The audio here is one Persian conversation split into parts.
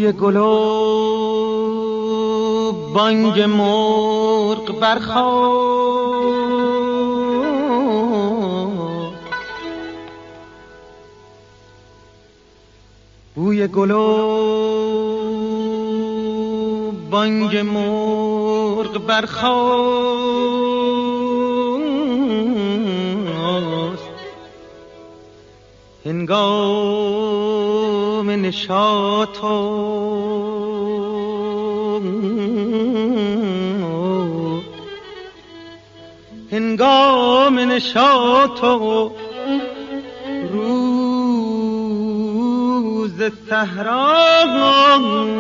بوی گل و بانگ مرغ برخاست، بوی گل و بانگ مرغ برخاست، هنگام نشاط و روز صحرا.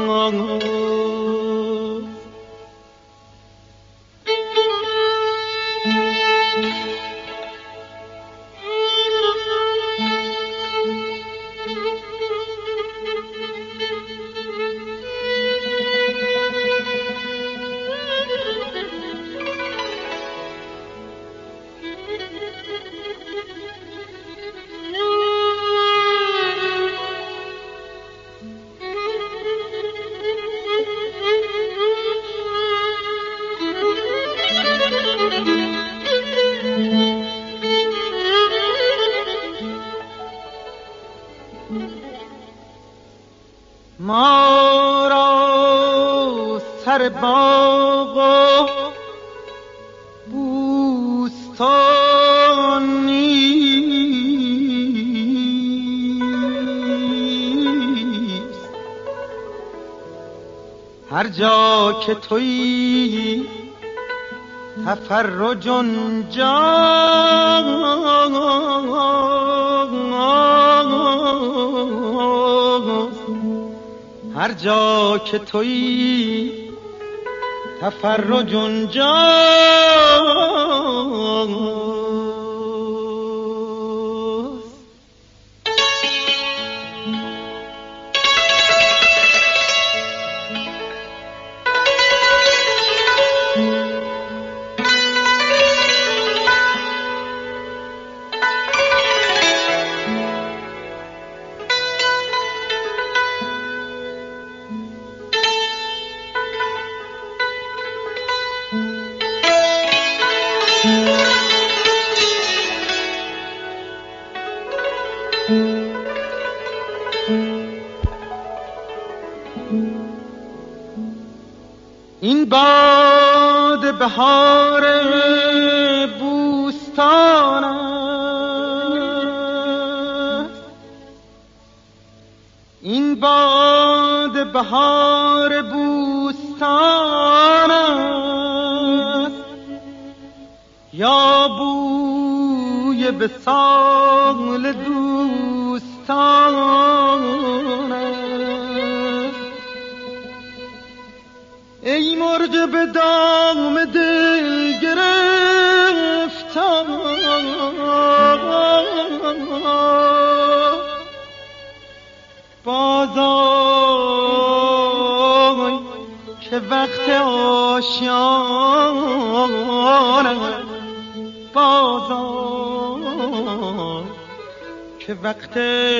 ما را سر باغ و بوستان نیست، هر جا که تویی تفرج اونجاست، هر جا که تویی تفرج اونجاست. این باد بهار بوستان است، این باد بهار بوستان است، یا بوی وصال دوستان است. ای مرغ به دام دل گرفتار، بازآی که وقت آشیان است، بازآی که وقت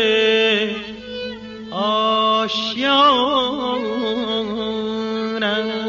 آشیان است.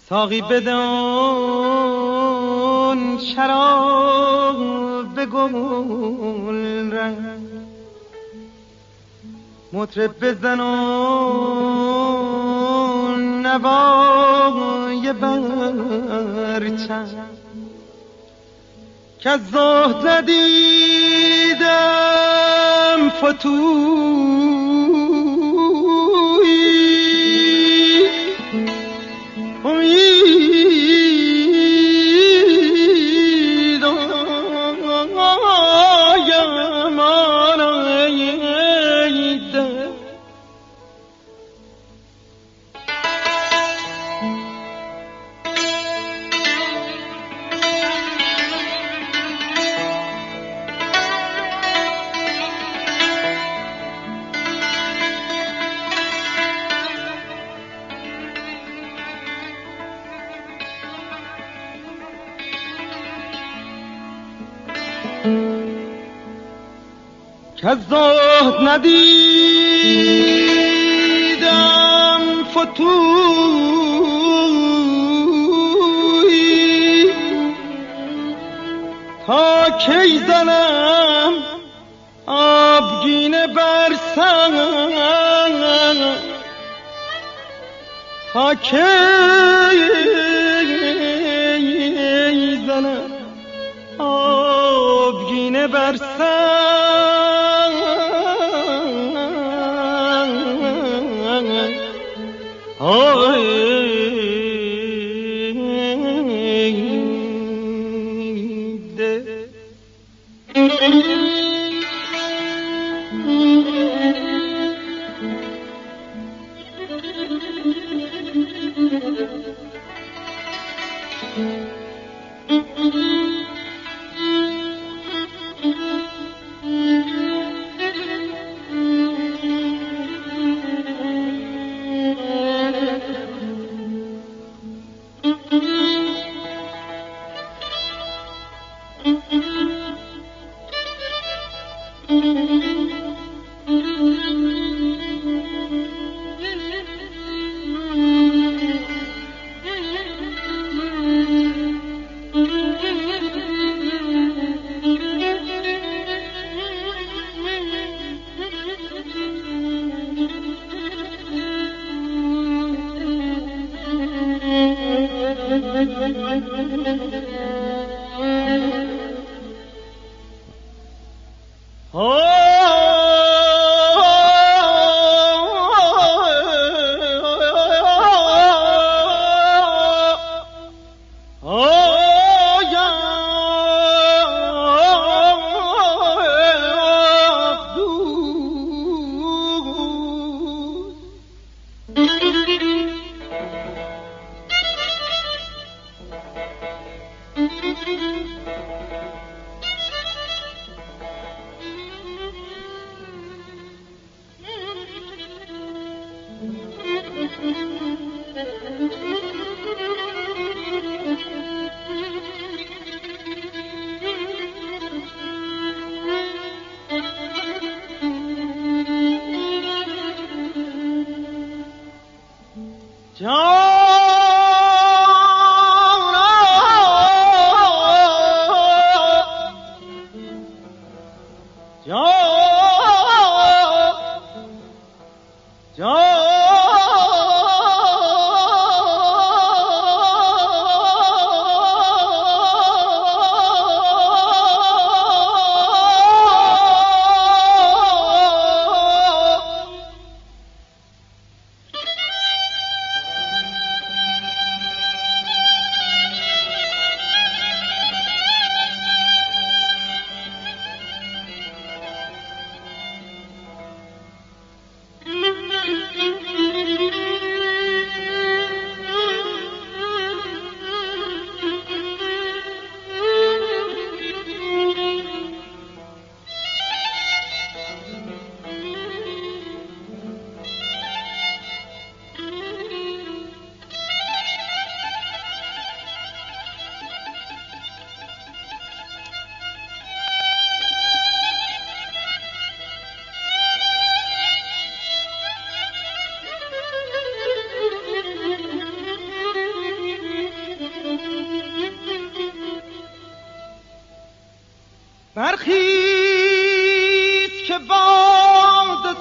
ساقی بدون شراب گل رنگ، مطرب بزنون نوای برچنگ، که از زهد ندیدم فتویی، امید آیم آرایده. که زهد ندیدم فتویی، تا کی زنم آبگینه بر سر، تا کی زنم آبگینه بر سر.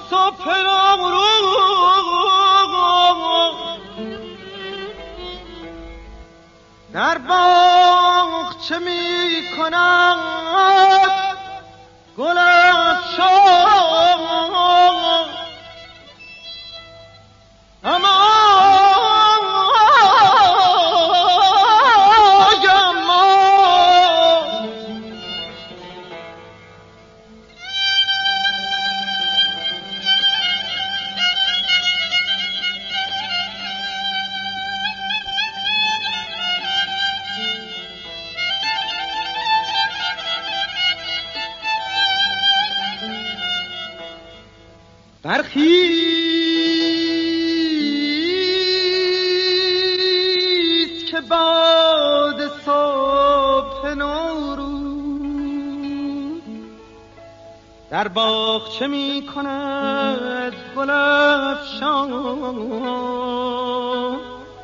صبح نوروز در باغچه می کند گل افشان اما برخیز که باد صبح نوروز در باغچه می کند گل افشان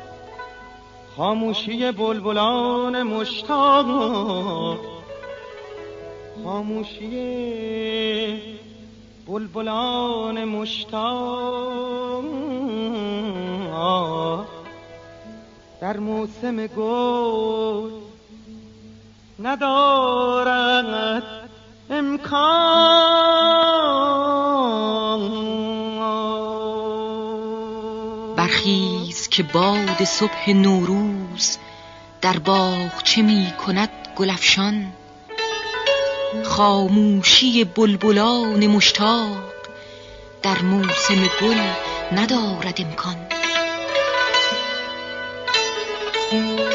خاموشی بلبلان مشتاق خاموشی بلبلان مشتاق در موسم گل ندارد امکان. برخیز که باد صبح نوروز در باغچه می کند گل افشان خاموشی بلبلان مشتاق در موسم گل ندارد امکان.